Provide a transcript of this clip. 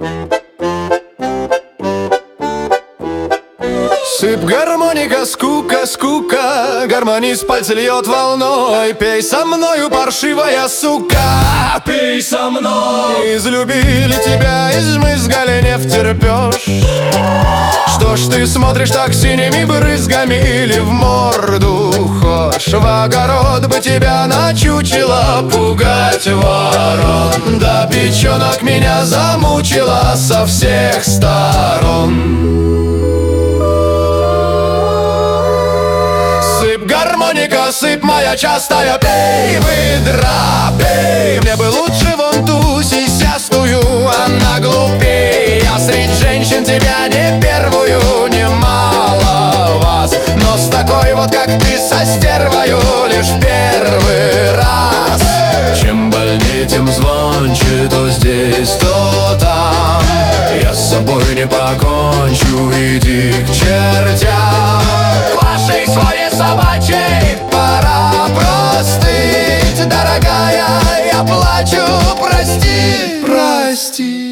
Сыпь гармоника, скука, скука, гармонист пальцы льет волной. Пей со мною, паршивая сука, пей со мной. Излюбили тебя, измызгали, не втерпешь. Что ж ты смотришь так синими брызгами? Или в морду хошь? В огород бы тебя начучило пугать ворон. Да печенок меня замучила со всех сторон. Сыпь гармоника, сыпь моя частая, пей, выдра, пей. Мне бы лучше вон ту сисястую, она глупей. Я среди женщин тебя не первую, немало вас, но с такой вот, как ты, со стервою лишь первый раз. Чем больнее, тем звонче, то здесь, то там. Я с собой не покончу, иди к чертям. Вашей своей собачей пора простыть, дорогая, я плачу, прости, прости.